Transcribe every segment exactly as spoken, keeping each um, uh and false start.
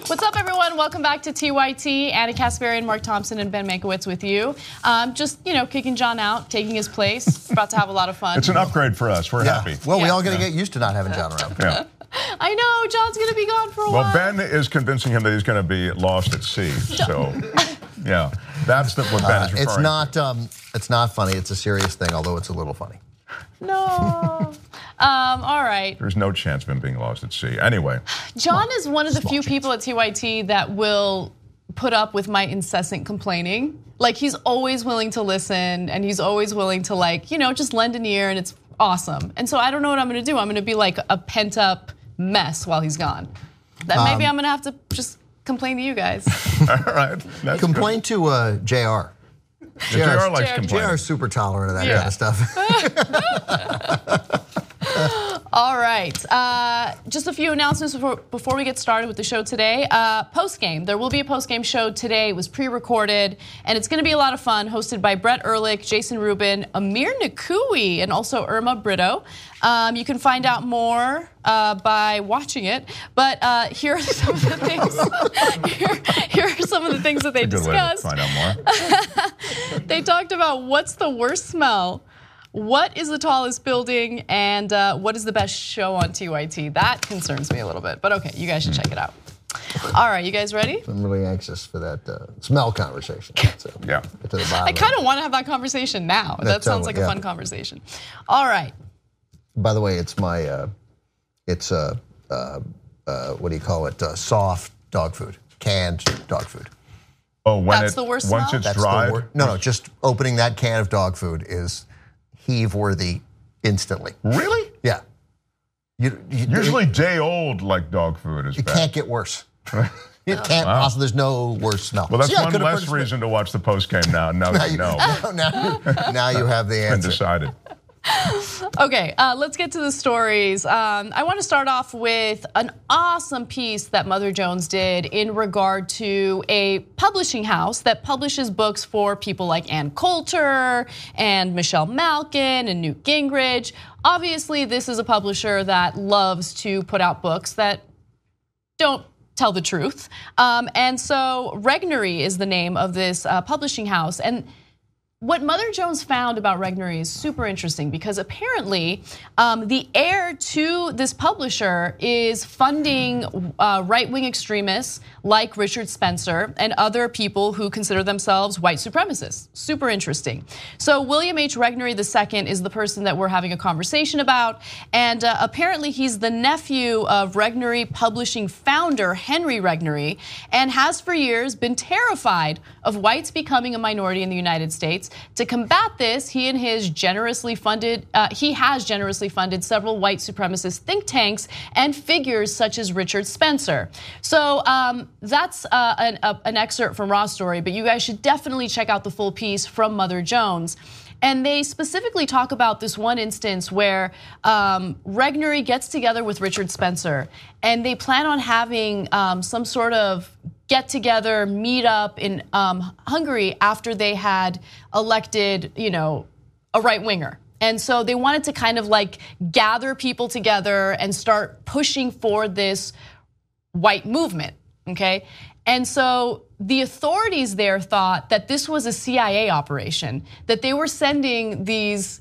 What's up, everyone? Welcome back to T Y T. Anna Kasparian, Mark Thompson, and Ben Mankiewicz with you. Um, just, you know, kicking John out, taking his place. About to have a lot of fun. It's an upgrade for us. We're yeah. happy. Well, yeah. we all got to get used to not having John around. Yeah. I know, John's going to be gone for a well, while. Ben is convincing him that he's going to be lost at sea. So, yeah, that's the, what Ben Uh, is referring it's not. to. Um, it's not funny. It's a serious thing, although it's a little funny. No. Um, all right. There's no chance of him being lost at sea. Anyway. John is one of the Small few chance. people at T Y T that will put up with my incessant complaining. Like, he's always willing to listen, and he's always willing to, like, you know, just lend an ear, and it's awesome. And so I don't know what I'm going to do. I'm going to be like a pent-up mess while he's gone. That maybe Um, I'm going to have to just complain to you guys. All right. That's Complain to uh, J R. J R likes J R complaining. J R is super tolerant of that Yeah. kind of stuff. All right, uh, just a few announcements before, before we get started with the show today. Uh, post-game, there will be a post-game show today. It was pre-recorded, and it's gonna be a lot of fun, hosted by Brett Ehrlich, Jason Rubin, Amir Nakui, and also Irma Brito. Um, you can find out more uh, by watching it, but uh, here are some of the things, here, here are some of the things that they That's a good way to discussed. find out more. They talked about what's the worst smell, what is the tallest building, and uh, what is the best show on T Y T. That concerns me a little bit, but okay, you guys should check it out. All right, you guys ready? I'm really anxious for that uh, smell conversation. So Yeah. get to the bottom I of it. kind of want to have that conversation now. That sounds totally, like a yeah. fun conversation. All right. By the way, it's my, uh, it's uh, uh, uh, what do you call it? Uh, soft dog food, canned dog food. Oh, when That's it, the worst once smell? it's That's dried. the word. No, no, just opening that can of dog food is heave-worthy instantly. Really? Yeah. You, you, Usually day old like dog food is it bad. can't get worse. It can't possibly. There's no worse smell. Well, that's See, I one could've less put- reason to watch the post game now. Now Now you you, know. now, now, now you have the It's been answer. decided. Okay, uh, let's get to the stories. Um, I want to start off with an awesome piece that Mother Jones did in regard to a publishing house that publishes books for people like Ann Coulter and Michelle Malkin and Newt Gingrich. Obviously, this is a publisher that loves to put out books that don't tell the truth. Um, and so Regnery is the name of this uh, publishing house. And what Mother Jones found about Regnery is super interesting because apparently um, the heir to this publisher is funding uh, right-wing extremists like Richard Spencer and other people who consider themselves white supremacists. Super interesting. So William H. Regnery the Second is the person that we're having a conversation about, and uh, apparently he's the nephew of Regnery Publishing founder Henry Regnery, and has for years been terrified of whites becoming a minority in the United States. To combat this, he and his generously funded, uh, he has generously funded several white supremacist think tanks and figures such as Richard Spencer. So um, that's uh, an, uh, an excerpt from Raw Story, but you guys should definitely check out the full piece from Mother Jones. And they specifically talk about this one instance where um, Regnery gets together with Richard Spencer, and they plan on having um, some sort of get together, meet up in um, Hungary after they had elected, you know, a right winger. And so they wanted to kind of like gather people together and start pushing for this white movement, okay? And so the authorities there thought that this was a C I A operation, that they were sending these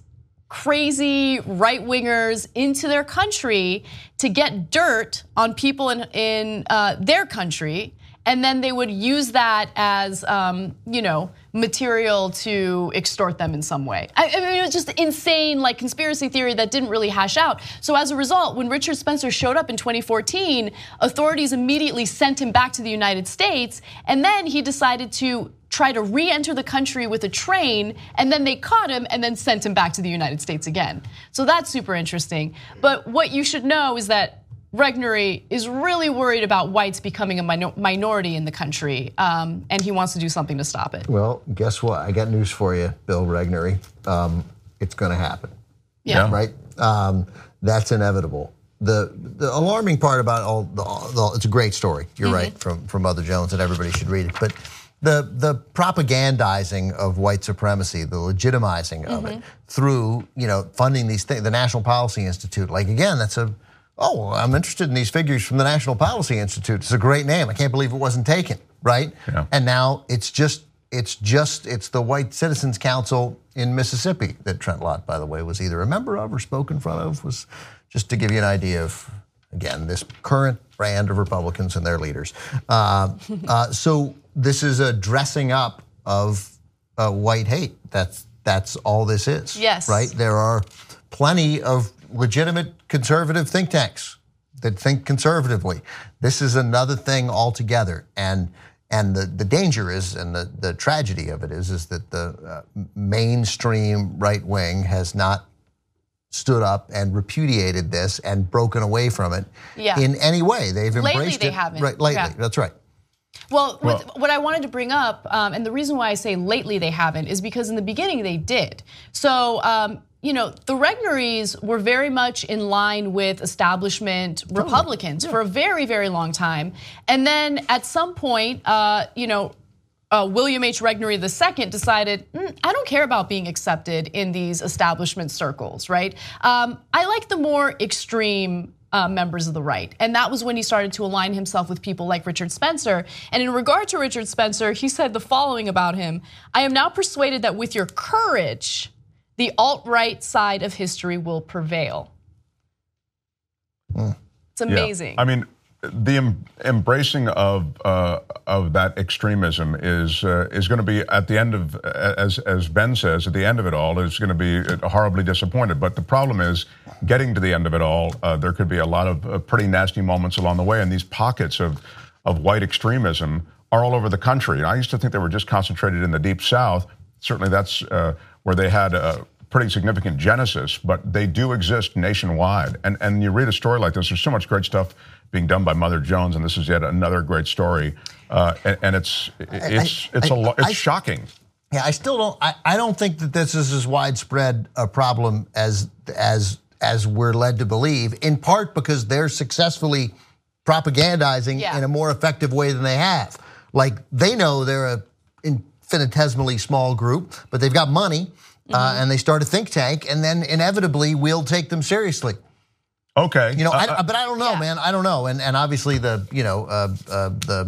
crazy right-wingers into their country to get dirt on people in, in uh, their country, and then they would use that as, um, you know, material to extort them in some way. I, I mean, it was just insane, like conspiracy theory that didn't really hash out. So as a result, when Richard Spencer showed up in twenty fourteen, authorities immediately sent him back to the United States, and then he decided to try to re-enter the country with a train, and then they caught him and then sent him back to the United States again. So that's super interesting. But what you should know is that Regnery is really worried about whites becoming a minor minority in the country, um, and he wants to do something to stop it. Well, guess what? I got news for you, Bill Regnery. Um, it's going to happen. Yeah. Right? Um, that's inevitable. The the alarming part about all the, the it's a great story. You're Mm-hmm. right from from Mother Jones, and everybody should read it. But the the propagandizing of white supremacy, the legitimizing of Mm-hmm. it through you know funding these things, the National Policy Institute. Like again, that's a oh, I'm interested in these figures from the National Policy Institute. It's a great name. I can't believe it wasn't taken, right? Yeah. And now it's just, it's just, it's the White Citizens Council in Mississippi that Trent Lott, by the way, was either a member of or spoke in front of, was just to give you an idea of, again, this current brand of Republicans and their leaders. Uh, uh, so this is a dressing up of uh, white hate. That's that's all this is. Yes. Right? There are plenty of legitimate conservative think tanks that think conservatively. This is another thing altogether. And and the, the danger is, and the, the tragedy of it is, is that the uh, mainstream right wing has not stood up and repudiated this and broken away from it yeah. in any way. They've embraced lately it. They haven't. Right, lately, yeah. That's right. Well, well, with, what I wanted to bring up, um, and the reason why I say lately they haven't, is because in the beginning they did. So, um, you know, the Regnerys were very much in line with establishment Republicans oh, yeah. for a very, very long time. And then at some point, uh, you know, Uh, William H. Regnery the Second decided, mm, I don't care about being accepted in these establishment circles, right? Um, I like the more extreme uh, members of the right. And that was when he started to align himself with people like Richard Spencer. And in regard to Richard Spencer, he said the following about him: I am now persuaded that with your courage, the alt-right side of history will prevail. Mm. It's amazing. Yeah. I mean, the em- embracing of uh, of that extremism is uh, is going to be at the end of, as as Ben says, at the end of it all is going to be horribly disappointed. But the problem is, getting to the end of it all, uh, there could be a lot of uh, pretty nasty moments along the way, and these pockets of of white extremism are all over the country. I used to think they were just concentrated in the Deep South. Certainly, that's uh, where they had a pretty significant genesis, but they do exist nationwide. And and you read a story like this, there's so much great stuff being done by Mother Jones, and this is yet another great story. Uh, and, and it's it's I, it's I, a lo- it's I, shocking. Yeah, I still don't. I, I don't think that this is as widespread a problem as as as we're led to believe. In part because they're successfully propagandizing yeah. in a more effective way than they have. Like they know they're a infinitesimally small group, but they've got money, mm-hmm. uh, and they start a think tank, and then inevitably we'll take them seriously. Okay, you know, uh, I, but I don't know, yeah. man. I don't know, and and obviously the you know uh, uh, the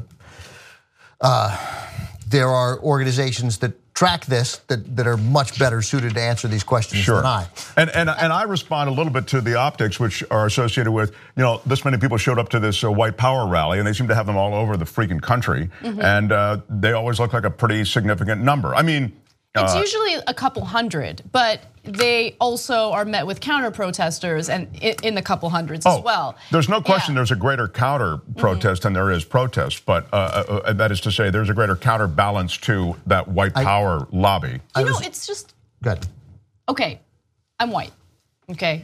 uh, there are organizations that track this that that are much better suited to answer these questions sure. than I. And and and I respond a little bit to the optics, which are associated with, you know, this many people showed up to this uh, white power rally, and they seem to have them all over the freaking country, mm-hmm. and uh, they always look like a pretty significant number. I mean. It's Uh, usually a couple hundred, but they also are met with counter protesters and in the couple hundreds oh, as well. There's no question yeah. there's a greater counter protest mm-hmm. than there is protest, but uh, uh, that is to say there's a greater counterbalance to that white power I, lobby. You know, was, it's just, good. Okay, I'm white, okay?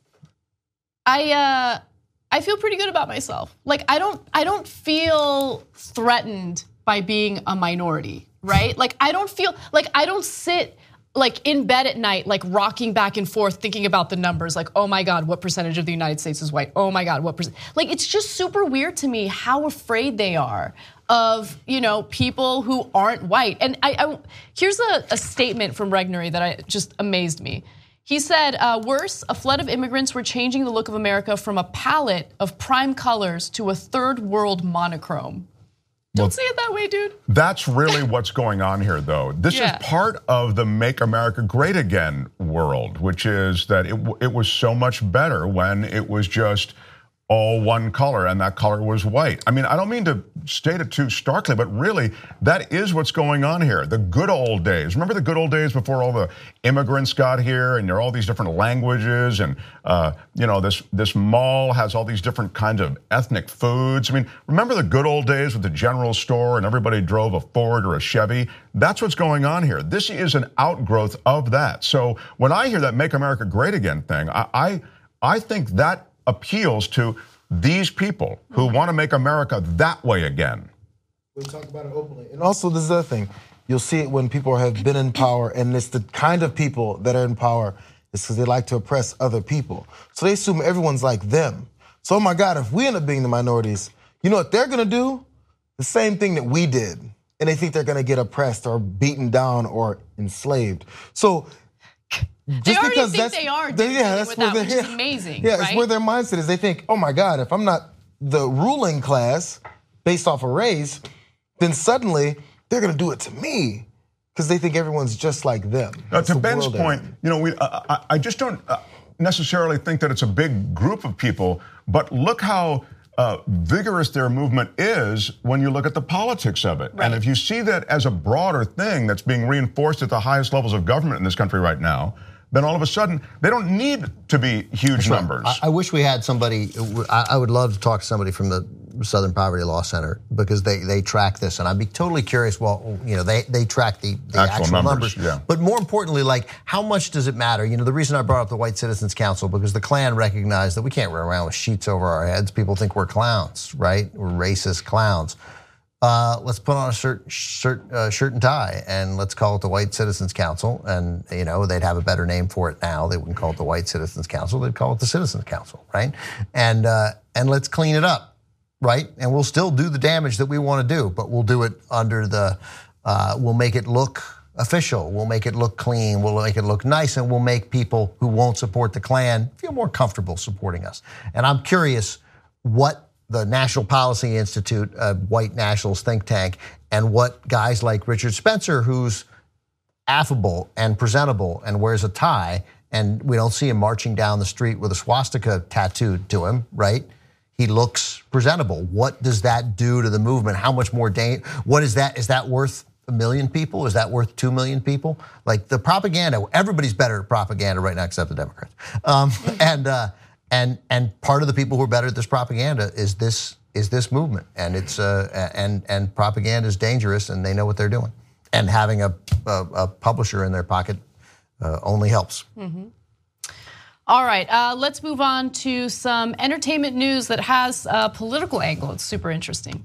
I uh, I feel pretty good about myself. Like I don't, I don't feel threatened by being a minority. Right? Like I don't feel like I don't sit like in bed at night, like rocking back and forth, thinking about the numbers. Like, oh my God, what percentage of the United States is white? Oh my God, what percent? Like, it's just super weird to me how afraid they are of, you know, people who aren't white. And I, I here's a, a statement from Regnery that I just amazed me. He said, uh, worse, a flood of immigrants were changing the look of America from a palette of prime colors to a third world monochrome. Don't well, say it that way, dude. That's really what's going on here, though. This yeah. is part of the Make America Great Again world, which is that it, it was so much better when it was just all one color, and that color was white. I mean, I don't mean to state it too starkly, but really, that is what's going on here. The good old days. Remember the good old days before all the immigrants got here, and there are all these different languages, and uh, you know, this this mall has all these different kinds of ethnic foods. I mean, remember the good old days with the general store, and everybody drove a Ford or a Chevy? That's what's going on here. This is an outgrowth of that. So when I hear that Make America Great Again thing, I I, I think that appeals to these people who want to make America that way again. We talk about it openly. And also, this is the other thing. You'll see it when people have been in power, and it's the kind of people that are in power is because they like to oppress other people. So they assume everyone's like them. So, oh my God, if we end up being the minorities, you know what they're gonna do? The same thing that we did. And they think they're gonna get oppressed or beaten down or enslaved. So They already think they are doing yeah, that's without, where which is amazing. Yeah, right? It's where their mindset is. They think, oh my God, if I'm not the ruling class based off of race, then suddenly they're gonna do it to me because they think everyone's just like them. Now, to Ben's point, you know, we uh, I, I just don't uh, necessarily think that it's a big group of people, but look how uh, vigorous their movement is when you look at the politics of it. Right. And if you see that as a broader thing that's being reinforced at the highest levels of government in this country right now, then all of a sudden, they don't need to be huge That's numbers. Right. I, I wish we had somebody, I, I would love to talk to somebody from the Southern Poverty Law Center because they, they track this, and I'd be totally curious, well, you know, they, they track the, the actual, actual numbers, numbers. Yeah. But more importantly, like, how much does it matter? You know, the reason I brought up the White Citizens Council, because the Klan recognized that we can't run around with sheets over our heads. People think we're clowns, right? We're racist clowns. Uh, let's put on a shirt, shirt, uh, shirt and tie, and let's call it the White Citizens Council. And you know they'd have a better name for it now. They wouldn't call it the White Citizens Council. They'd call it the Citizens Council, right? And uh, and let's clean it up, right? And we'll still do the damage that we want to do, but we'll do it under the. Uh, we'll make it look official. We'll make it look clean. We'll make it look nice, and we'll make people who won't support the Klan feel more comfortable supporting us. And I'm curious what the National Policy Institute, a white nationalist think tank, and what guys like Richard Spencer, who's affable and presentable and wears a tie, and we don't see him marching down the street with a swastika tattooed to him, right? He looks presentable. What does that do to the movement? How much more danger? What is that? Is that worth a million people? Is that worth two million people? Like the propaganda, everybody's better at propaganda right now except the Democrats. Um, and uh, And and part of the people who are better at this propaganda is this is this movement, and it's uh, and and propaganda is dangerous, and they know what they're doing. And having a a, a publisher in their pocket uh, only helps. Mm-hmm. All right, uh, let's move on to some entertainment news that has a political angle. It's super interesting.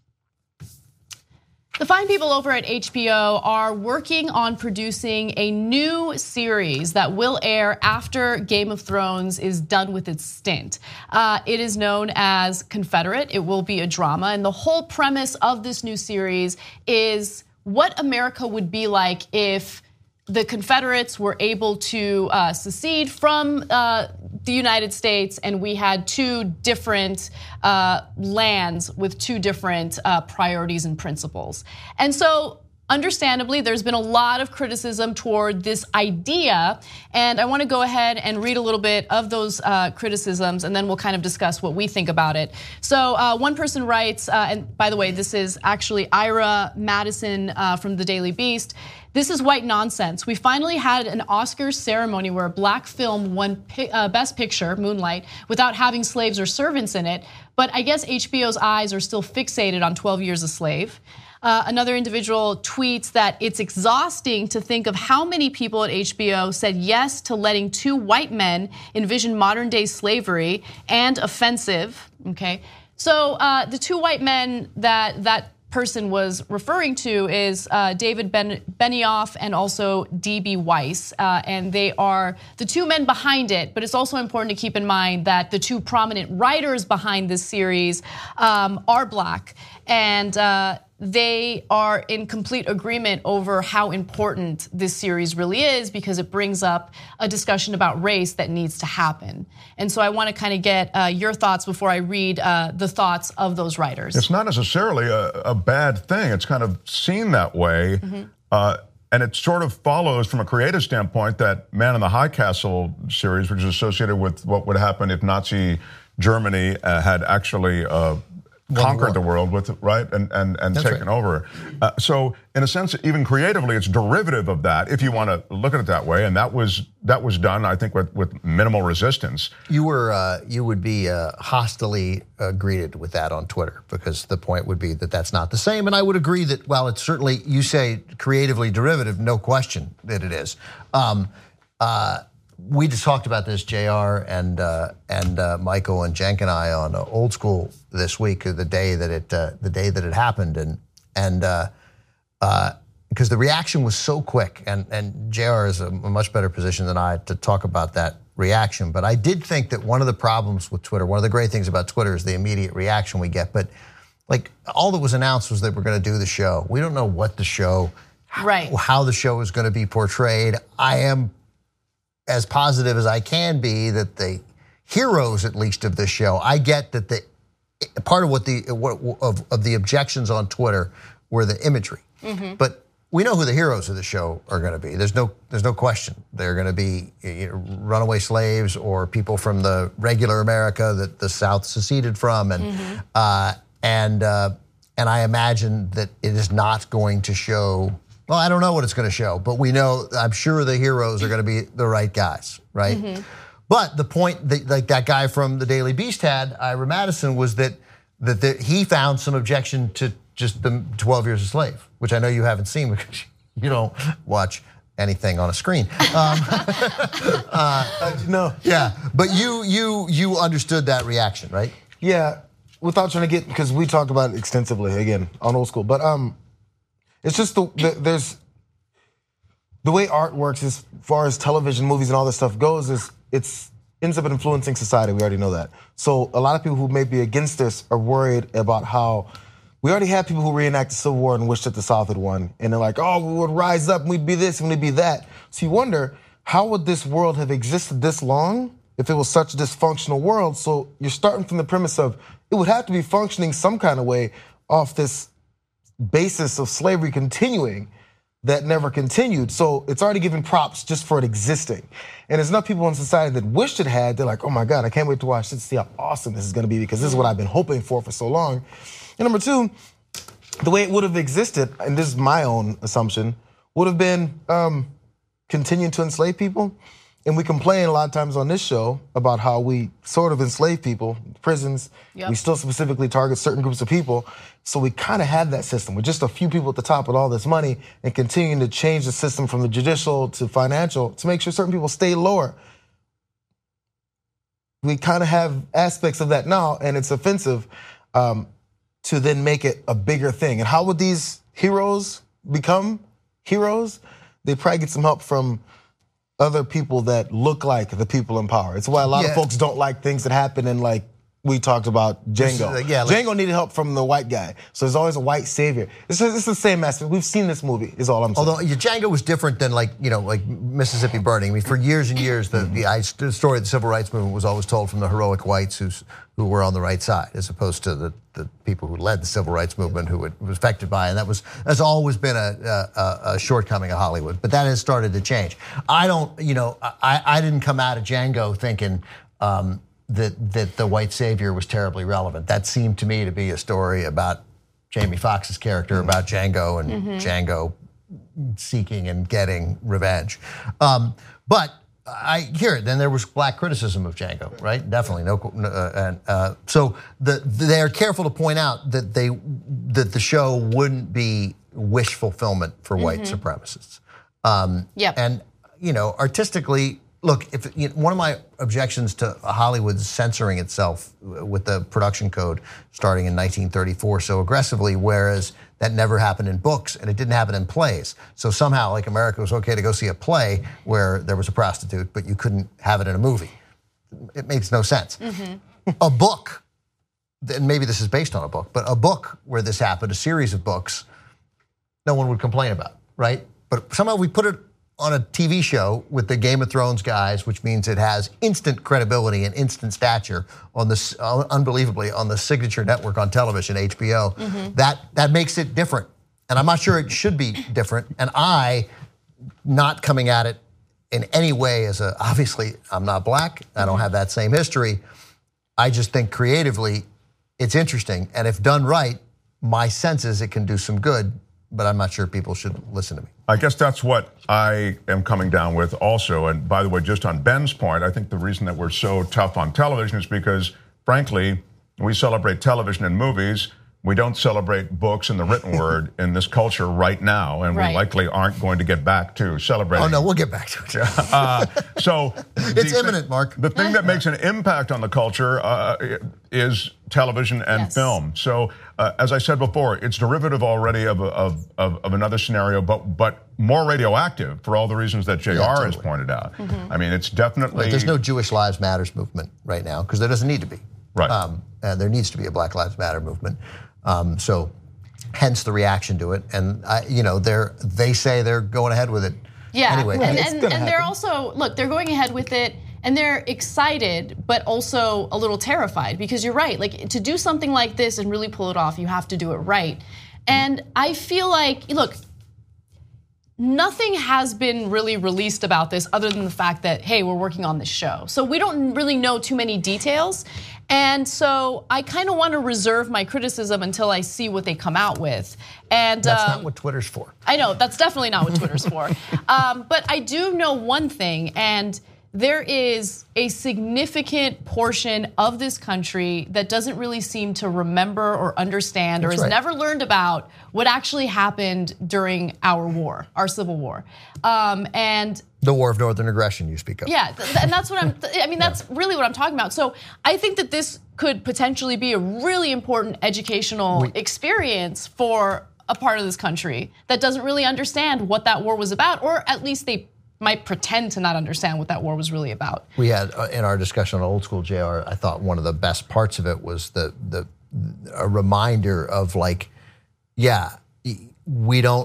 The fine people over at H B O are working on producing a new series that will air after Game of Thrones is done with its stint. Uh, it is known as Confederate. It will be a drama, and the whole premise of this new series is what America would be like if the Confederates were able to uh, secede from uh, the United States, and we had two different uh, lands with two different uh, priorities and principles. And so, understandably, there's been a lot of criticism toward this idea, and I want to go ahead and read a little bit of those uh, criticisms, and then we'll kind of discuss what we think about it. So uh, one person writes, uh, and by the way, this is actually Ira Madison uh, from the Daily Beast. This is white nonsense. We finally had an Oscars ceremony where a black film won uh, Best Picture, Moonlight, without having slaves or servants in it. But I guess H B O's eyes are still fixated on twelve Years a Slave. Uh, another individual tweets that it's exhausting to think of how many people at H B O said yes to letting two white men envision modern day slavery, and offensive, okay? So uh, the two white men that that person was referring to is uh, David ben- Benioff and also D B Weiss, uh, and they are the two men behind it. But it's also important to keep in mind that the two prominent writers behind this series um, are black, and uh, they are in complete agreement over how important this series really is because it brings up a discussion about race that needs to happen. And so I want to kind of get uh, your thoughts before I read uh, the thoughts of those writers. It's not necessarily a, a bad thing. It's kind of seen that way. Mm-hmm. Uh, and it sort of follows from a creative standpoint that Man in the High Castle series, which is associated with what would happen if Nazi Germany uh, had actually uh, conquered the world with right and and and That's taken right. over. Uh, so in a sense, even creatively, it's derivative of that, if you want to look at it that way. And that was that was done, I think, with, with minimal resistance. You were uh, you would be uh, hostilely uh, greeted with that on Twitter because the point would be that that's not the same. And I would agree that while it's certainly, you say creatively derivative, no question that it is. Um, uh, We just talked about this, J R and uh, and uh, Michael and Cenk and I on uh, Old School this week, the day that it uh, the day that it happened, and and uh, uh, because the reaction was so quick, and and J R is a, a much better position than I to talk about that reaction. But I did think that one of the problems with Twitter, one of the great things about Twitter, is the immediate reaction we get. But like all that was announced was that we're going to do the show. We don't know what the show, right, how, how the show is going to be portrayed. I am as positive as I can be that the heroes, at least of this show, I get that the part of what the what, of, of the objections on Twitter were the imagery, mm-hmm. but we know who the heroes of the show are going to be. There's no, there's no question. They're going to be you know, runaway slaves or people from the regular America that the South seceded from, and mm-hmm. uh, and uh, and I imagine that it is not going to show. Well, I don't know what it's going to show, but we know. I'm sure the heroes are going to be the right guys, right? Mm-hmm. But the point that like that guy from the Daily Beast had, Ira Madison, was that that the, he found some objection to just the twelve Years a Slave, which I know you haven't seen because you don't watch anything on a screen. Um, uh, no. Yeah, but you you you understood that reaction, right? Yeah, without trying to get, because we talked about it extensively again on Old School, but um, it's just the, the there's the way art works as far as television, movies, and all this stuff goes is it's ends up influencing society. We already know that. So a lot of people who may be against this are worried about how. We already have people who reenact the Civil War and wished that the South had won. And they're like, oh, we would rise up and we'd be this and we'd be that. So you wonder, how would this world have existed this long if it was such a dysfunctional world? So you're starting from the premise of it would have to be functioning some kind of way off this basis of slavery continuing that never continued. So it's already given props just for it existing. And there's enough people in society that wished it had. They're like, oh my God, I can't wait to watch this, see how awesome this is gonna be because this is what I've been hoping for for so long. And number two, the way it would have existed, and this is my own assumption, would have been um, continuing to enslave people. And we complain a lot of times on this show about how we sort of enslave people, prisons. Yep. We still specifically target certain groups of people. So we kind of have that system with just a few people at the top with all this money and continuing to change the system from the judicial to financial to make sure certain people stay lower. We kind of have aspects of that now, and it's offensive. Um, to then make it a bigger thing. And how would these heroes become heroes? They probably get some help from other people that look like the people in power. It's why a lot yeah. of folks don't like things that happen in like we talked about Django. Is, yeah, Django needed help from the white guy. So there's always a white savior. It's, it's the same aspect. We've seen this movie, is all I'm saying. Although Django was different than like, you know, like Mississippi Burning. I mean, for years and years, the, the, the story of the civil rights movement was always told from the heroic whites who's, who were on the right side, as opposed to the, the people who led the civil rights movement who it was affected by. And that was has always been a, a, a shortcoming of Hollywood. But that has started to change. I don't, you know, I, I didn't come out of Django thinking, um, that that the white savior was terribly relevant. That seemed to me to be a story about Jamie Foxx's character, mm-hmm. about Django and mm-hmm. Django seeking and getting revenge. Um, but I hear it. Then there was black criticism of Django, right? Definitely. No. Uh, and uh, so the, they are careful to point out that they that the show wouldn't be wish fulfillment for mm-hmm. white supremacists. Um, yep. And you know, artistically. Look, if you know, one of my objections to Hollywood censoring itself with the production code starting in nineteen thirty-four so aggressively, whereas that never happened in books and it didn't happen in plays. So somehow, like America was okay to go see a play where there was a prostitute, but you couldn't have it in a movie. It makes no sense. Mm-hmm. A book, and maybe this is based on a book, but a book where this happened, a series of books, no one would complain about, right? But somehow we put it on a T V show with the Game of Thrones guys, which means it has instant credibility and instant stature on this, uh, unbelievably, on the signature network on television, H B O. Mm-hmm. That that makes it different. And I'm not sure it should be different. And I, not coming at it in any way as a, obviously, I'm not black, I don't have that same history. I just think creatively, it's interesting. And if done right, my sense is it can do some good, but I'm not sure people should listen to me. I guess that's what I am coming down with also. And by the way, just on Ben's point, I think the reason that we're so tough on television is because, frankly, we celebrate television and movies. We don't celebrate books and the written word in this culture right now, and right. we likely aren't going to get back to celebrating. Oh no, we'll get back to it. uh, so it's imminent, Mark. The thing that makes an impact on the culture uh, is television and yes. film. So uh, as I said before, it's derivative already of, of of of another scenario, but but more radioactive for all the reasons that J R yeah, totally. has pointed out. Mm-hmm. I mean, it's definitely. Right, there's no Jewish Lives Matters movement right now because there doesn't need to be. Right. Um, and there needs to be a Black Lives Matter movement. Um, so, hence the reaction to it, and I, you know, they're they say they're going ahead with it. Yeah, anyway, and, it's and, gonna and they're happen. also, look, they're going ahead with it and they're excited, but also a little terrified because you're right. Like to do something like this and really pull it off, you have to do it right. And I feel like, look, nothing has been really released about this other than the fact that, hey, we're working on this show. So we don't really know too many details. And so I kind of want to reserve my criticism until I see what they come out with. And that's um, not what Twitter's for. I know, that's definitely not what Twitter's for. Um, but I do know one thing, and there is a significant portion of this country that doesn't really seem to remember or understand or That's has right. never learned about what actually happened during our war, our Civil War. Um, and The War of Northern Aggression you speak of. yeah, th- and that's what I'm, I mean, that's really what I'm talking about. So I think that this could potentially be a really important educational experience for a part of this country that doesn't really understand what that war was about, or at least they might pretend to not understand what that war was really about. We had uh, in our discussion on Old School, J R, I thought one of the best parts of it was the the a reminder of like, yeah, we don't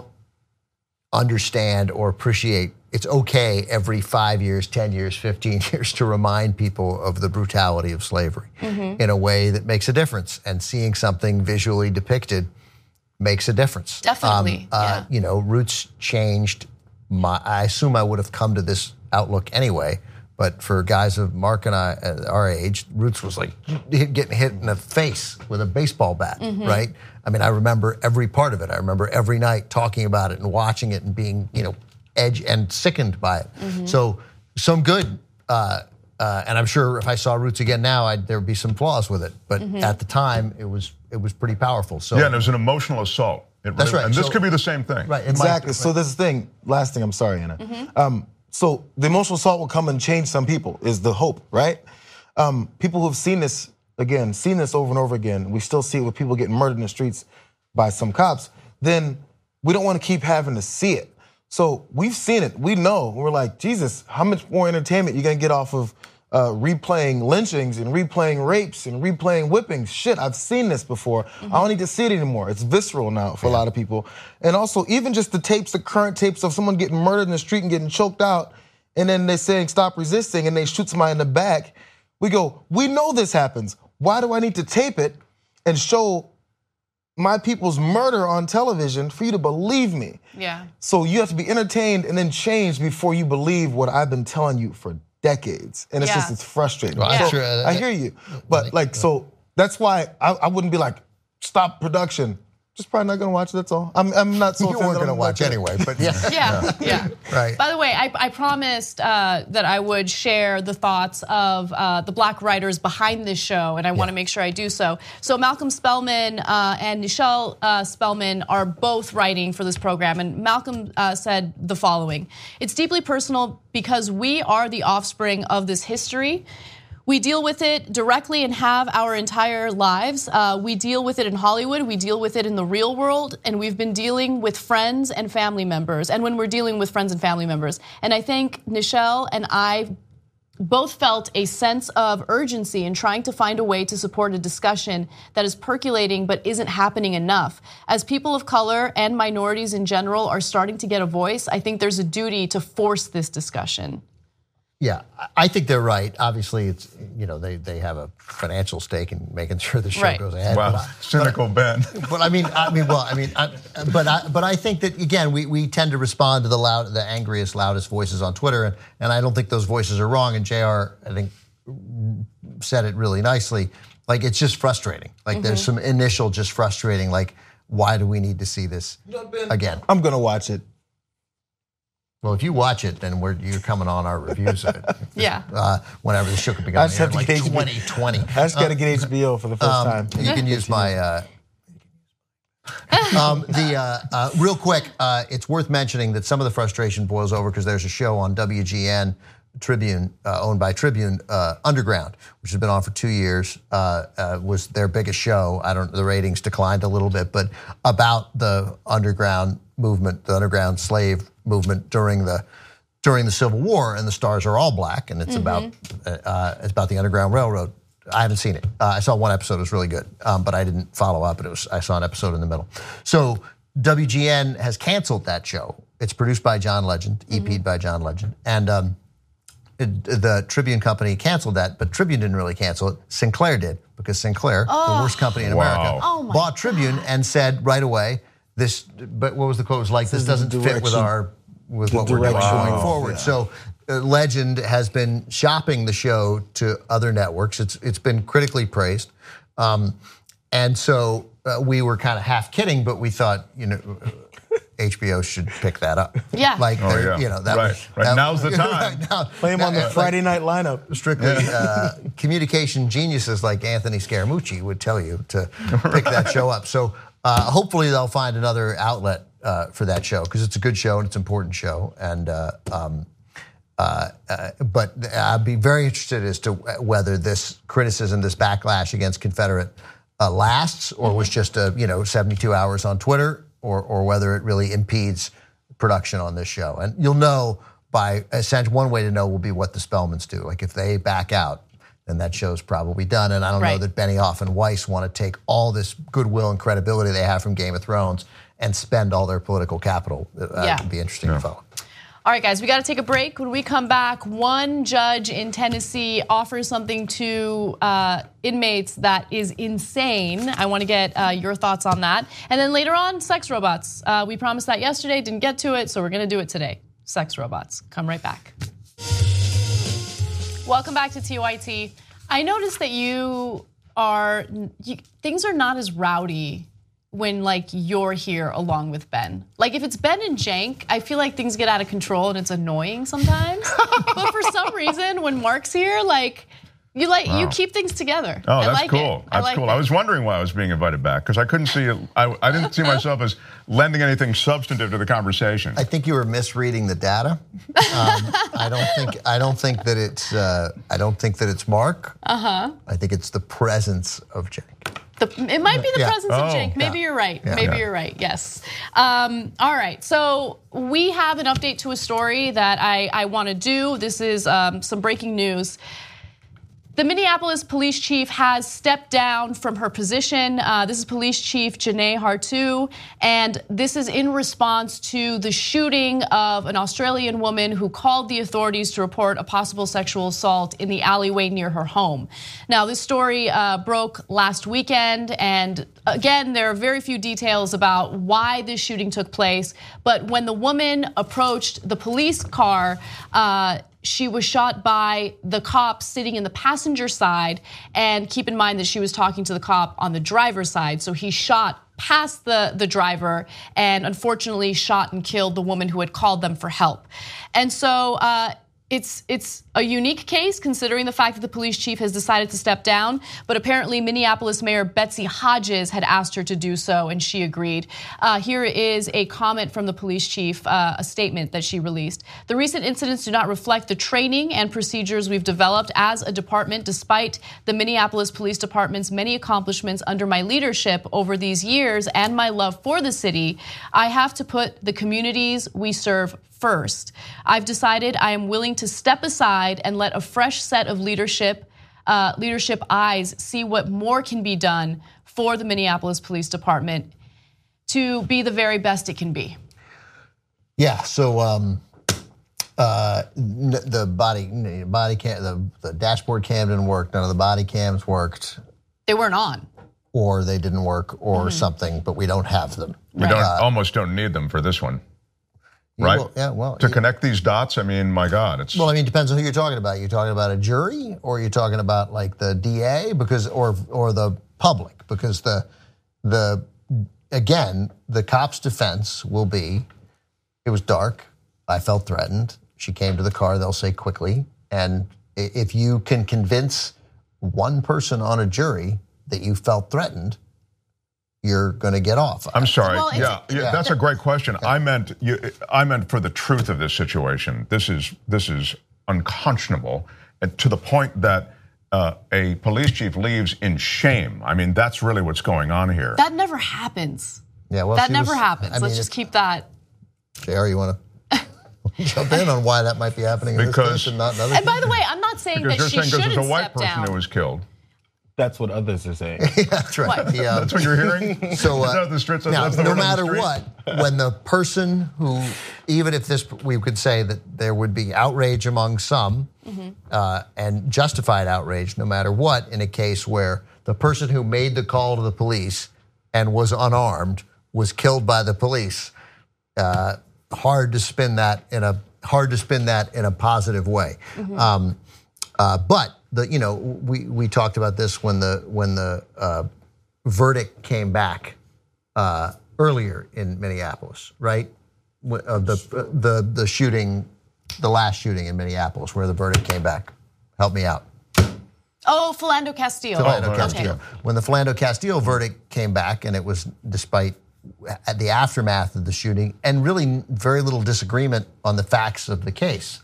understand or appreciate. It's okay every five years, ten years, fifteen years to remind people of the brutality of slavery mm-hmm. in a way that makes a difference. And seeing something visually depicted makes a difference. Definitely, um, uh, yeah. You know, Roots changed. My, I assume I would have come to this outlook anyway, but for guys of Mark and I, uh, our age, Roots was like getting hit in the face with a baseball bat, mm-hmm. right? I mean, I remember every part of it. I remember every night talking about it and watching it and being, you know, edge and sickened by it. Mm-hmm. So some good, uh, uh, and I'm sure if I saw Roots again now, I'd, there would be some flaws with it. But mm-hmm. at the time, it was it was pretty powerful. So yeah, and it was an emotional assault. It That's really, right. And this So- could be the same thing. right, it Exactly. might- So this is the thing. Last thing. I'm sorry, Anna. Mm-hmm. Um, so the emotional assault will come and change some people. Is the hope, right? Um, people who've seen this again, seen this over and over again. We still see it with people getting murdered in the streets by some cops. Then we don't want to keep having to see it. So we've seen it. We know. We're like, Jesus, how much more entertainment you gonna get off of uh, replaying lynchings and replaying rapes and replaying whippings? Shit, I've seen this before. Mm-hmm. I don't need to see it anymore. It's visceral now for yeah. a lot of people. And also, even just the tapes, the current tapes of someone getting murdered in the street and getting choked out, and then they're saying stop resisting, and they shoot somebody in the back. We go, we know this happens. Why do I need to tape it and show my people's murder on television for you to believe me? Yeah. So you have to be entertained and then changed before you believe what I've been telling you for decades. And it's Yeah. just, it's frustrating. Well, Yeah. I'm So sure, uh, I hear you. But like, so that's why I, I wouldn't be like, stop production. Just probably not gonna watch it, that's all. I'm, I'm not so You offended weren't going to I'm watch like that. anyway, but yeah. Yeah, yeah. Right. By the way, I, I promised uh, that I would share the thoughts of uh, the black writers behind this show, and I want to make sure I do so. So Malcolm Spellman uh, and Nichelle uh, Spellman are both writing for this program, and Malcolm uh, said the following: "It's deeply personal because we are the offspring of this history. We deal with it directly and have our entire lives. Uh, we deal with it in Hollywood, we deal with it in the real world, and we've been dealing with friends and family members, and when we're dealing with friends and family members. And I think Nichelle and I both felt a sense of urgency in trying to find a way to support a discussion that is percolating but isn't happening enough. As people of color and minorities in general are starting to get a voice, I think there's a duty to force this discussion." Yeah, I think they're right. Obviously, it's, you know, they, they have a financial stake in making sure the show Right. goes ahead. Wow, But I- cynical Ben. But I mean, I mean, well, I mean, I, but I, but I think that again, we, we tend to respond to the loud, the angriest, loudest voices on Twitter, and, and I don't think those voices are wrong. And J R, I think, said it really nicely. Like, it's just frustrating. Like, there's some initial just frustrating. Like, why do we need to see this again? I'm gonna watch it. Well, if you watch it, then we're, you're coming on our reviews of it. Yeah. Uh, whenever the show could be I going just air, have to like get H B O. twenty twenty. I just gotta get H B O for the first Um, time. you can use my. Uh, um, the uh, uh, real quick, uh, it's worth mentioning that some of the frustration boils over because there's a show on W G N Tribune, uh, owned by Tribune, uh, Underground, which has been on for two years. Uh, uh, was their biggest show. I don't. The ratings declined a little bit, but about the underground movement, the underground slave movement during the during the Civil War, and the stars are all black, and it's mm-hmm. about uh, it's about the Underground Railroad. I haven't seen it. Uh, I saw one episode; it was really good, um, but I didn't follow up. It was I saw an episode in the middle. So W G N has canceled that show it's produced by John Legend, E P'd mm-hmm. by John Legend, and um, it, the Tribune company canceled that, but Tribune didn't really cancel it. Sinclair did, because Sinclair, oh. the worst company in wow. America, oh bought Tribune God. and said right away, "This." But what was the quote? It was like, "This doesn't fit with our with what we're doing going forward." Yeah. So. Uh, Legend has been shopping the show to other networks. It's it's been critically praised, um, and so uh, we were kind of half kidding, but we thought, you know, H B O should pick that up. Yeah, like oh, yeah. you know, that right. was right. That, Now's the time. Right now, Play him now, on the like, Friday night lineup. Strictly uh, communication geniuses like Anthony Scaramucci would tell you to pick that show up. So uh, hopefully they'll find another outlet uh, for that show, because it's a good show and it's an important show. And uh, um, Uh, uh, but I'd be very interested as to whether this criticism, this backlash against Confederate uh, lasts, or was just a you know seventy-two hours on Twitter, or or whether it really impedes production on this show. And you'll know by essentially one way to know will be what the Spellmans do. Like if they back out, then that show's probably done. And I don't right. know that Benioff and Weiss want to take all this goodwill and credibility they have from Game of Thrones and spend all their political capital. Uh, yeah. It'd be interesting yeah. to follow. All right, guys, we got to take a break. When we come back, one judge in Tennessee offers something to uh, inmates that is insane. I want to get uh, your thoughts on that. And then later on, sex robots. Uh, we promised that yesterday, didn't get to it, so we're going to do it today. Sex robots. Come right back. Welcome back to T Y T. I noticed that you are, you, things are not as rowdy when like you're here along with Ben. Like if it's Ben and Cenk, I feel like things get out of control and it's annoying sometimes. But for some reason, when Mark's here, like you like wow. you keep things together. Oh, I that's like cool. It. I That's like cool. it. I was wondering why I was being invited back, because I couldn't see it. I, I didn't see myself as lending anything substantive to the conversation. I think you were misreading the data. Um, I don't think I don't think that it's uh, I don't think that it's Mark. Uh huh. I think it's the presence of Cenk. The, it might be the yeah. presence oh, of Cenk. Maybe yeah. you're right. Yeah. Maybe yeah. you're right. Yes. Um, all right. So we have an update to a story that I, I want to do. This is um, some breaking news. The Minneapolis police chief has stepped down from her position. Uh, this is Police Chief Janae Hartu, and this is in response to the shooting of an Australian woman who called the authorities to report a possible sexual assault in the alleyway near her home. Now, this story uh, broke last weekend, and again, there are very few details about why this shooting took place. But when the woman approached the police car, uh, she was shot by the cop sitting in the passenger side, and keep in mind that she was talking to the cop on the driver's side. So he shot past the, the driver and unfortunately shot and killed the woman who had called them for help. And so uh, it's it's a unique case considering the fact that the police chief has decided to step down, but apparently Minneapolis Mayor Betsy Hodges had asked her to do so, and she agreed. Uh, here is a comment from the police chief, uh, a statement that she released. The recent incidents do not reflect the training and procedures we've developed as a department, despite the Minneapolis Police Department's many accomplishments under my leadership over these years and my love for the city. I have to put the communities we serve first. I've decided I am willing to step aside and let a fresh set of leadership uh, leadership eyes see what more can be done for the Minneapolis Police Department to be the very best it can be. Yeah, so um, uh, the body body cam, the, the dashboard cam didn't work. None of the body cams worked. They weren't on. Or they didn't work, or mm-hmm. something, but we don't have them. We right. don't uh, almost don't need them for this one. Right? Well, yeah, well. To connect these dots, I mean, my God, it's. Well, I mean, it depends on who you're talking about. You're talking about a jury, or you're talking about like the D A, because, or or the public, because the the again, the cop's defense will be, it was dark, I felt threatened. She came to the car, they'll say quickly, and if you can convince one person on a jury that you felt threatened, you're going to get off. I'm sorry. Well, yeah, yeah, yeah, that's a great question. Yeah. I meant you, I meant for the truth of this situation. This is this is unconscionable, and to the point that uh, a police chief leaves in shame. I mean, that's really what's going on here. That never happens. Yeah, well, that never was, happens. I mean, Let's just keep that. J R, you want to jump in on why that might be happening in because, this case and not in other And by cases? the way, I'm not saying because that she you're saying shouldn't because there's a white step person down. who was killed. That's what others are saying. Yeah, that's right. What? Yeah. That's what you're hearing? So uh, the streets, now, that's the no word on the matter street? what, when the person who, even if this, we could say that there would be outrage among some, mm-hmm. uh, and justified outrage, no matter what, in a case where the person who made the call to the police and was unarmed was killed by the police. Uh, hard to spin that in a hard to spin that in a positive way. Mm-hmm. Um, uh, but the you know we we talked about this when the when the uh, verdict came back uh, earlier in Minneapolis, right? Uh, the the the shooting, the last shooting in Minneapolis, where the verdict came back. Help me out. Oh, Philando Castile. Philando Oh, Castile. Okay. When the Philando Castile verdict came back, and it was despite the aftermath of the shooting, and really very little disagreement on the facts of the case.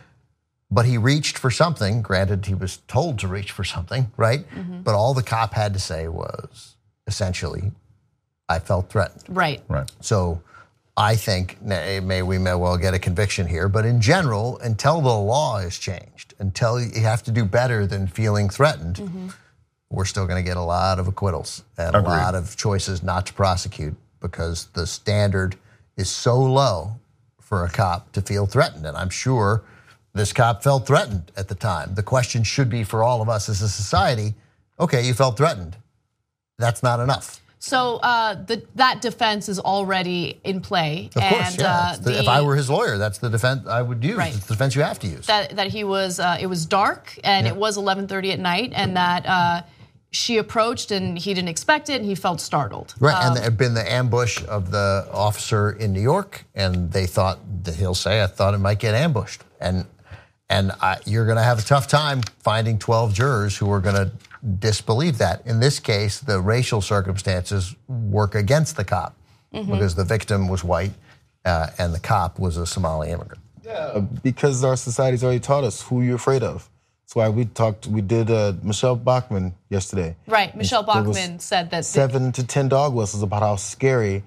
But he reached for something. Granted, he was told to reach for something, right? Mm-hmm. But all the cop had to say was essentially, "I felt threatened." Right. Right. So I think may we may well get a conviction here, but in general, until the law is changed, until you have to do better than feeling threatened, mm-hmm. we're still going to get a lot of acquittals and Agreed. a lot of choices not to prosecute because the standard is so low for a cop to feel threatened. And I'm sure this cop felt threatened at the time. The question should be for all of us as a society, okay, you felt threatened. That's not enough. So uh, the, that defense is already in play. Of course, and, yeah. uh, the, the, if I were his lawyer, that's the defense I would use. Right. It's the defense you have to use. That that he was, uh, it was dark and yeah. it was eleven thirty at night, and that uh, she approached and he didn't expect it and he felt startled. Right, um, and there had been the ambush of the officer in New York, and they thought that he'll say, "I thought it might get ambushed," and and I, you're going to have a tough time finding twelve jurors who are going to disbelieve that. In this case, the racial circumstances work against the cop mm-hmm. because the victim was white uh, and the cop was a Somali immigrant. Yeah, because our society's already taught us who you're afraid of. That's why we talked, we did uh, Michelle Bachmann yesterday. Right, Michelle Bachmann said that. Seven to ten dog whistles about how scary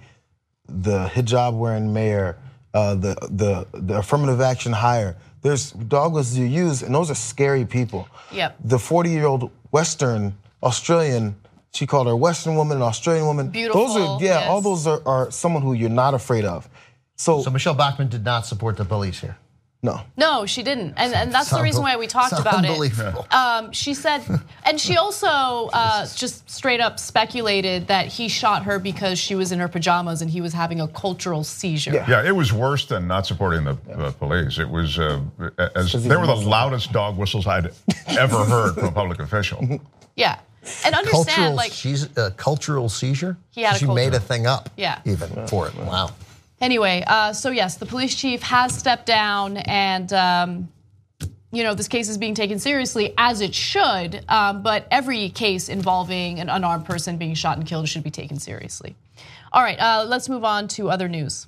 the hijab wearing mayor, uh, the, the, the affirmative action hire, there's dog whistles you use, and those are scary people. Yep. The forty-year-old Western Australian, she called her Western woman, an Australian woman. Beautiful. Those are, yeah, yes. all those are, are someone who you're not afraid of. So, so Michelle Bachmann did not support the police here. No. No, she didn't. And, and that's the reason why we talked about it. Um, she said, and she also uh, just straight up speculated that he shot her because she was in her pajamas and he was having a cultural seizure. Yeah, yeah it was worse than not supporting the uh, police. It was, uh, as they were the loudest dog whistles I'd ever heard from a public official. Yeah. And understand, cultural, like. She's a cultural seizure? He had a she cultural. made a thing up yeah. even yeah. for it. Wow. Anyway, uh, so yes, the police chief has stepped down, and um, you know this case is being taken seriously as it should. Um, but every case involving an unarmed person being shot and killed should be taken seriously. All right, uh, let's move on to other news.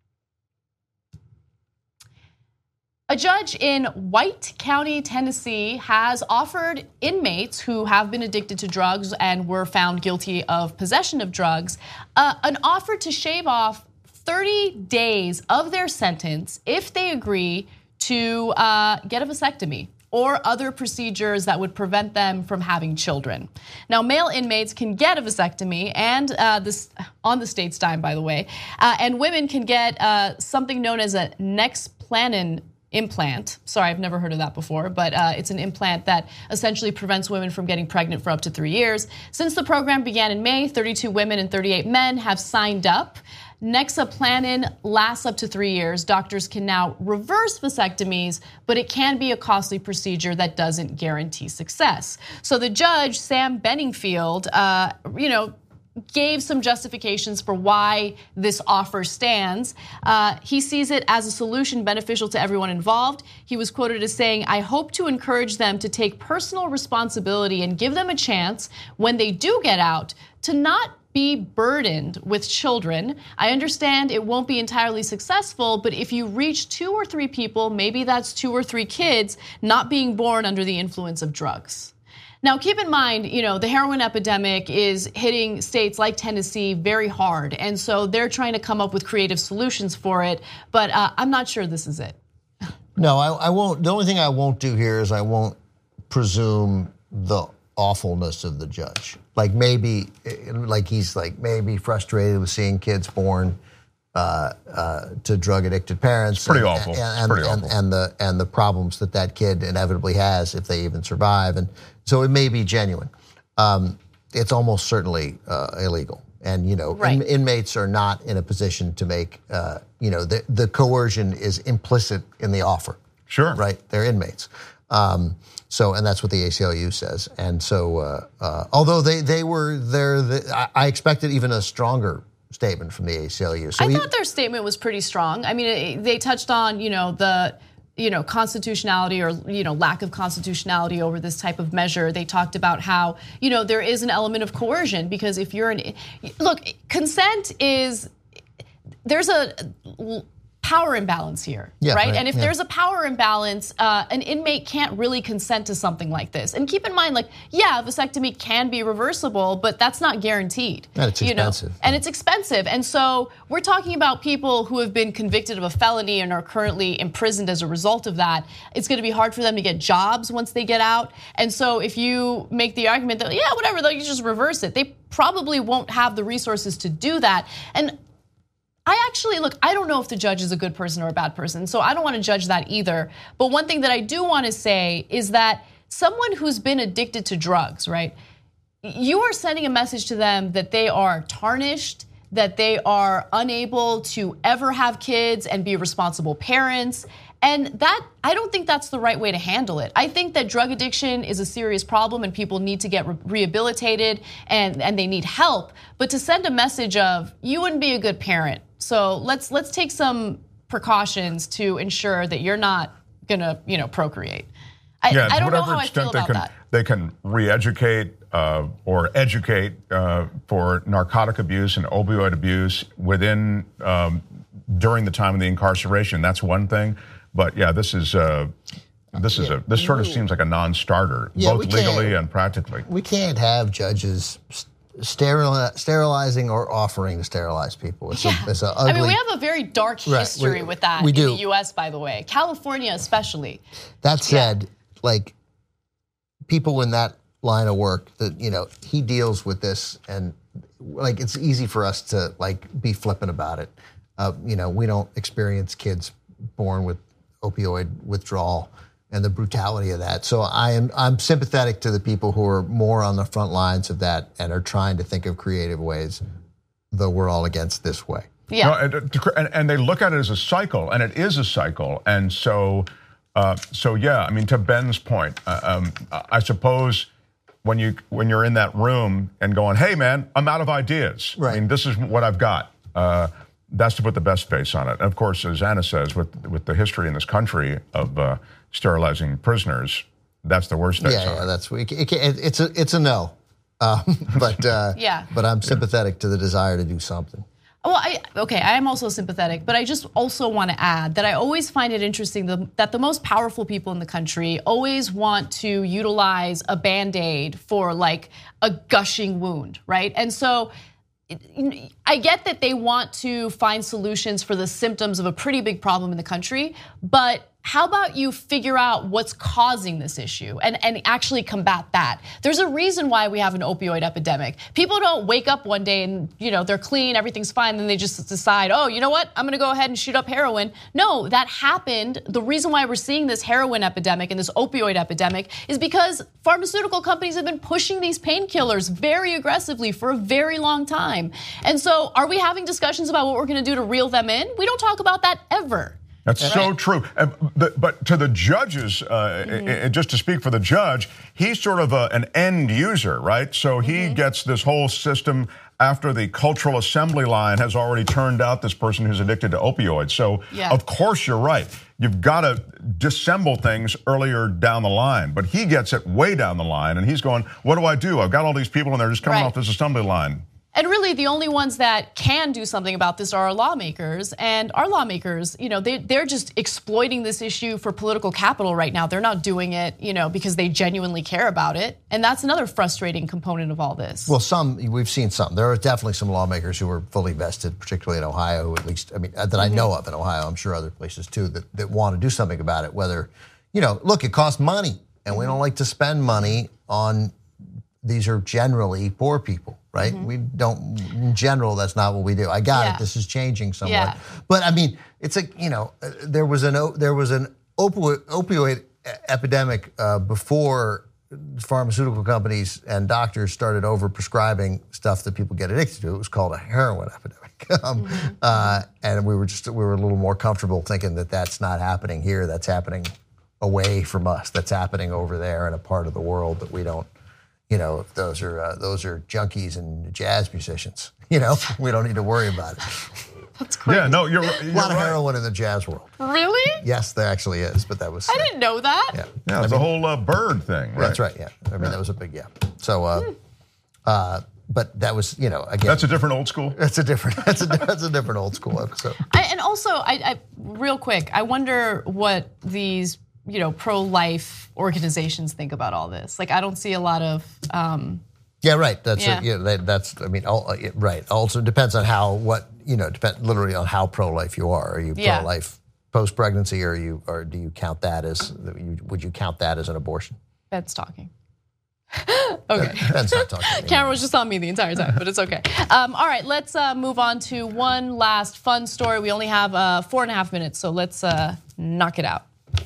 A judge in White County, Tennessee, has offered inmates who have been addicted to drugs and were found guilty of possession of drugs uh, an offer to shave off thirty days of their sentence if they agree to uh, get a vasectomy or other procedures that would prevent them from having children. Now, male inmates can get a vasectomy, and uh, this on the state's dime, by the way, uh, and women can get uh, something known as a Nexplanon implant. Sorry, I've never heard of that before, but uh, it's an implant that essentially prevents women from getting pregnant for up to three years. Since the program began in May, thirty-two women and thirty-eight men have signed up. Nexplanon lasts up to three years. Doctors can now reverse vasectomies, but it can be a costly procedure that doesn't guarantee success. So the judge, Sam Benningfield, uh, you know, gave some justifications for why this offer stands. Uh, he sees it as a solution beneficial to everyone involved. He was quoted as saying, "I hope to encourage them to take personal responsibility and give them a chance when they do get out to not be burdened with children. I understand it won't be entirely successful, but if you reach two or three people, maybe that's two or three kids not being born under the influence of drugs." Now, keep in mind, you know, the heroin epidemic is hitting states like Tennessee very hard, and so they're trying to come up with creative solutions for it, but uh, I'm not sure this is it. No, I, I won't. The only thing I won't do here is I won't presume the awfulness of the judge. Like maybe, like he's like maybe frustrated with seeing kids born uh, uh, to drug addicted parents. It's pretty and, awful. And, it's and, pretty and, awful. and the and the problems that that kid inevitably has if they even survive. And so it may be genuine. Um, it's almost certainly uh, illegal. And, you know, right. in, inmates are not in a position to make, uh, you know, the, the coercion is implicit in the offer. Sure. Right? They're inmates. Um, so, and that's what the A C L U says. And so, uh, uh, although they, they were there, the, I, I expected even a stronger statement from the A C L U. So I he, thought their statement was pretty strong. I mean, it, they touched on, you know, the, you know, constitutionality or, you know, lack of constitutionality over this type of measure. They talked about how, you know, there is an element of coercion because if you're an, look, consent is, there's a power imbalance here, yeah, right? right? And if yeah. there's a power imbalance, uh, an inmate can't really consent to something like this. And keep in mind, like, yeah, vasectomy can be reversible, but that's not guaranteed. And it's you expensive. Know? And it's expensive. And so we're talking about people who have been convicted of a felony and are currently imprisoned as a result of that. It's going to be hard for them to get jobs once they get out. And so if you make the argument that, yeah, whatever, though, you just reverse it, they probably won't have the resources to do that. And I actually, look, I don't know if the judge is a good person or a bad person, so I don't want to judge that either. But one thing that I do want to say is that someone who's been addicted to drugs, right, you are sending a message to them that they are tarnished, that they are unable to ever have kids and be responsible parents. And that, I don't think that's the right way to handle it. I think that drug addiction is a serious problem and people need to get re- rehabilitated and, and they need help. But to send a message of, you wouldn't be a good parent, so let's let's take some precautions to ensure that you're not gonna, you know, procreate. I, yeah, I don't know whatever how I feel extent they about can, that. They can re-educate uh, or educate uh, for narcotic abuse and opioid abuse within, um, during the time of the incarceration. That's one thing. But yeah, this is uh, this is a this sort of seems like a non-starter, Yeah, both we legally can't- and practically. We can't have judges steril- sterilizing or offering to sterilize people. It's, Yeah. a, it's a ugly. I mean, we have a very dark Right, history we- with that we in do. the U S, by the way. California especially. That said, like people in that line of work, that you know, he deals with this, and like it's easy for us to like be flippant about it. Uh, you know, we don't experience kids born with opioid withdrawal and the brutality of that. So I am I'm sympathetic to the people who are more on the front lines of that and are trying to think of creative ways, though we're all against this way. Yeah. No, and, and, and they look at it as a cycle, and it is a cycle. And so, uh, so yeah, I mean, to Ben's point, uh, um, I suppose when you when you're in that room and going, "Hey, man, I'm out of ideas. Right. I mean, this is what I've got." Uh, that's to put the best face on it. And of course, as Anna says, with with the history in this country of uh, sterilizing prisoners, that's the worst face Yeah, on yeah, it. that's it, it, it's a it's a no. Um, but uh, Yeah. but I'm sympathetic to the desire to do something. Well, I, okay, I am also sympathetic, but I just also want to add that I always find it interesting that, that the most powerful people in the country always want to utilize a Band-Aid for like a gushing wound, right? And so I get that they want to find solutions for the symptoms of a pretty big problem in the country, but how about you figure out what's causing this issue and, and actually combat that? There's a reason why we have an opioid epidemic. People don't wake up one day and, you know, they're clean, everything's fine, and then they just decide, oh, you know what, I'm gonna go ahead and shoot up heroin. No, that happened. The reason why we're seeing this heroin epidemic and this opioid epidemic is because pharmaceutical companies have been pushing these painkillers very aggressively for a very long time. And so are we having discussions about what we're gonna do to reel them in? We don't talk about that ever. That's right. So true. And the, but to the judges, uh, mm-hmm. just to speak for the judge, he's sort of a, an end user, right? So he mm-hmm. gets this whole system after the cultural assembly line has already turned out this person who's addicted to opioids. So, yeah. of course, you're right. You've got to dissemble things earlier down the line. But he gets it way down the line, and he's going, what do I do? I've got all these people, and they're just coming right. off this assembly line. And really, the only ones that can do something about this are our lawmakers. And our lawmakers, you know, they, they're just exploiting this issue for political capital right now. They're not doing it, you know, because they genuinely care about it. And that's another frustrating component of all this. Well, some, we've seen some. There are definitely some lawmakers who are fully vested, particularly in Ohio, at least, I mean, that mm-hmm. I know of in Ohio. I'm sure other places too, that, that want to do something about it. Whether, you know, look, it costs money. And we don't like to spend money on these are generally poor people, right? Mm-hmm. We don't, in general, that's not what we do. I got yeah. it. This is changing somewhat. Yeah. But I mean, it's a, you know, there was an there was an opioid, opioid epidemic uh, before pharmaceutical companies and doctors started over-prescribing stuff that people get addicted to. It was called a heroin epidemic. um, mm-hmm. uh, and we were just, we were a little more comfortable thinking that that's not happening here, that's happening away from us, that's happening over there in a part of the world that we don't, you know, those are uh, those are junkies and jazz musicians. You know, we don't need to worry about it. That's crazy. Yeah, no, you're, you're a lot right. of heroin in the jazz world. Really? Yes, there actually is, but that was. I didn't know that. Yeah, yeah, it's a whole uh, bird thing, right? That's right. Yeah, I mean yeah. that was a big yeah. So, uh, hmm. uh, but that was, you know, again. That's a different old school. That's a different. That's a that's a different old school episode. I, and also, I, I real quick, I wonder what these, you know, pro-life organizations think about all this. Like, I don't see a lot of. Um, yeah, right. That's yeah. A, yeah. That, that's. I mean, all, right. Also depends on how what you know. Depend literally on how pro-life you are. Are you yeah. pro-life post-pregnancy, or are you, or do you count that as? Would you count that as an abortion? Ben's talking. Okay. Ben's not talking. Camera was just on me the entire time, but it's okay. Um, all right, let's uh, move on to one last fun story. We only have uh, four and a half minutes, so let's uh, knock it out.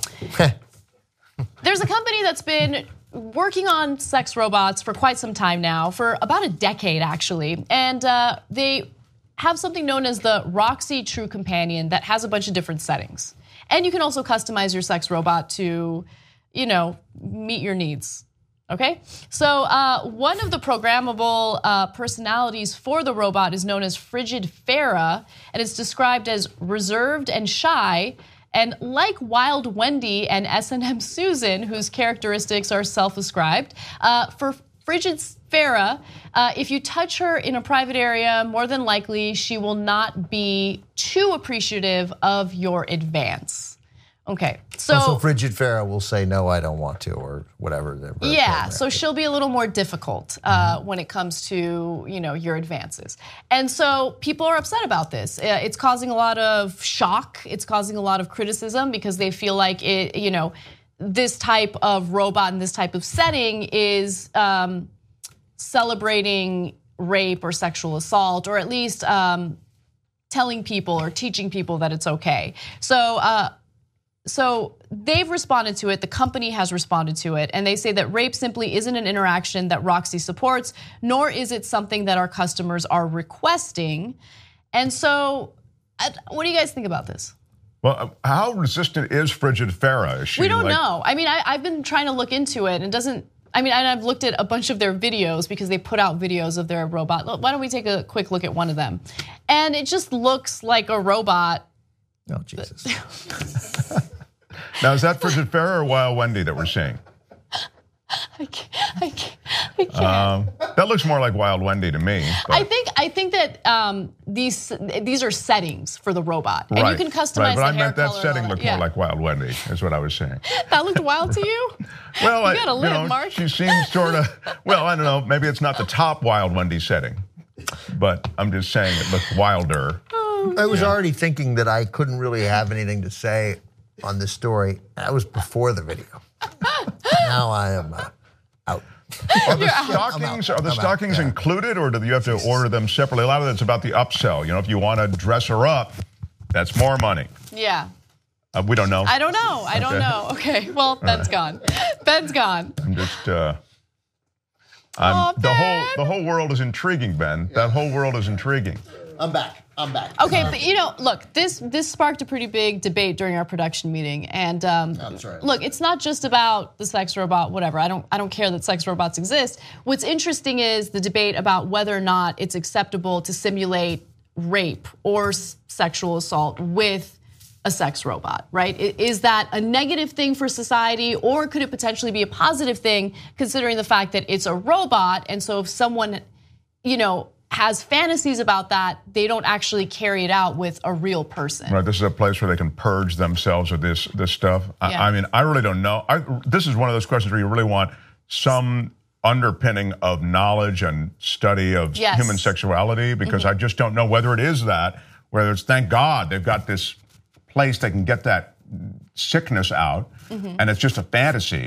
There's a company that's been working on sex robots for quite some time now, for about a decade actually, and uh, they have something known as the Roxy True Companion that has a bunch of different settings. And you can also customize your sex robot to, you know, meet your needs. Okay, so uh, one of the programmable uh, personalities for the robot is known as Frigid Farah, and it's described as reserved and shy. And like Wild Wendy and S and M Susan, whose characteristics are self-ascribed, uh, for Frigid Farah, uh, if you touch her in a private area, more than likely she will not be too appreciative of your advance. Okay, so also Frigid Farah will say no, I don't want to, or whatever. Yeah, so she'll be a little more difficult uh, mm-hmm. when it comes to, you know, your advances, and so people are upset about this. Uh, it's causing a lot of shock. It's causing a lot of criticism because they feel like it, you know, this type of robot and this type of setting is um, celebrating rape or sexual assault, or at least um, telling people or teaching people that it's okay. So. Uh, So they've responded to it, the company has responded to it, and they say that rape simply isn't an interaction that Roxy supports, nor is it something that our customers are requesting. And so, what do you guys think about this? Well, how resistant is Frigid Farah? Is she we don't like- know. I mean, I, I've been trying to look into it, and it doesn't, I mean, I've looked at a bunch of their videos because they put out videos of their robot. Why don't we take a quick look at one of them? And it just looks like a robot. Oh, Jesus. Now, is that Frigid Farah or Wild Wendy that we're seeing? I can't. I can't. I can't. Um, that looks more like Wild Wendy to me. But. I think. I think that um, these these are settings for the robot, and right, you can customize right, but the I hair meant that color setting and all looked that. more Yeah. like Wild Wendy, is what I was saying. That looked wild to you? Well, you I, gotta live, you know, Mark. She seems sort of. Well, I don't know. Maybe it's not the top Wild Wendy setting, but I'm just saying it looked wilder. Oh, I was yeah. already thinking that I couldn't really have anything to say on this story. That was before the video. Now I am uh, out. Are the stockings, are the I'm stockings out, yeah. included, or do you have to order them separately? A lot of it's about the upsell. You know, if you want to dress her up, that's more money. Yeah. Uh, we don't know. I don't know. I don't Okay. know. Okay. Well, Ben's gone. Ben's gone. I'm just. Uh, I'm, Aw, the Ben. whole the whole world is intriguing, Ben. That whole world is intriguing. I'm back. I'm back. Okay, but you know, look, this this sparked a pretty big debate during our production meeting, and um, That's right. look, it's not just about the sex robot, whatever. I don't I don't care that sex robots exist. What's interesting is the debate about whether or not it's acceptable to simulate rape or s- sexual assault with a sex robot, right? I- Is that a negative thing for society, or could it potentially be a positive thing, considering the fact that it's a robot, and so if someone, you know, has fantasies about that, they don't actually carry it out with a real person. Right, this is a place where they can purge themselves of this this stuff. I, Yeah. I mean, I really don't know. I, this is one of those questions where you really want some underpinning of knowledge and study of Yes. human sexuality, because I just don't know whether it is that, whether it's, thank God, they've got this place they can get that sickness out, and it's just a fantasy,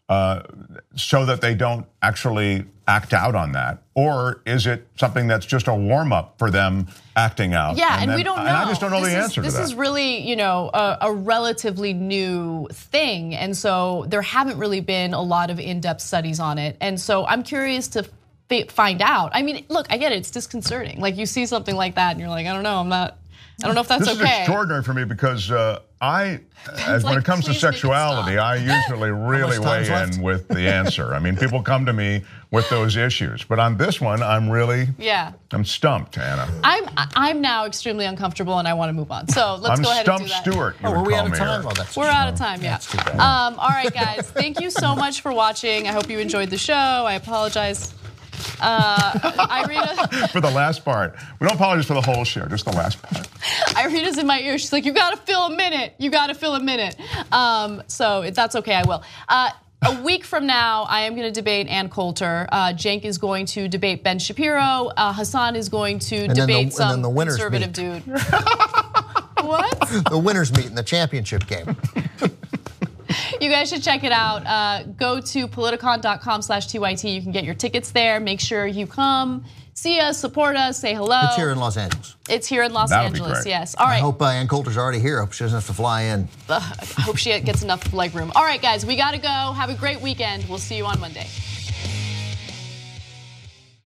uh, so that they don't actually act out on that? Or is it something that's just a warm-up for them acting out? Yeah, and, and then, we don't know. And I just don't know this the is, answer this to that. This is really, you know, a, a relatively new thing. And so there haven't really been a lot of in-depth studies on it. And so I'm curious to find out. I mean, look, I get it. It's disconcerting. Like you see something like that and you're like, I don't know, I'm not, I don't know if that's this okay. This is extraordinary for me because uh, I, as like, when it comes to sexuality, I usually really weigh in left? with the answer. I mean, people come to me with those issues, but on this one, I'm really, yeah, I'm stumped, Anna. I'm I'm now extremely uncomfortable and I want to move on. So let's I'm go ahead Stumped and do that. Stewart. You Oh, would were we call out of me time? here. Oh, that's We're out of time, yeah. That's too bad. Um, all right, guys. Thank you so much for watching. I hope you enjoyed the show. I apologize. Uh, Irina. For the last part. We don't apologize for the whole show, just the last part. Irina's in my ear. She's like, you gotta fill a minute. You gotta fill a minute. Um, so that's okay, I will. Uh, a week from now, I am going to debate Ann Coulter. Uh, Cenk is going to debate Ben Shapiro. Uh, Hassan is going to And then debate the- some and then the winners conservative meet. dude. What? The winners meet in the championship game. You guys should check it out. Uh, go to politicon.com slash TYT. You can get your tickets there. Make sure you come, see us, support us, say hello. It's here in Los Angeles. It's here in Los That would be Angeles, great. yes. All right. I hope uh, Ann Coulter's already here. I hope she doesn't have to fly in. Ugh, I hope she gets enough leg room. All right, guys, we got to go. Have a great weekend. We'll see you on Monday.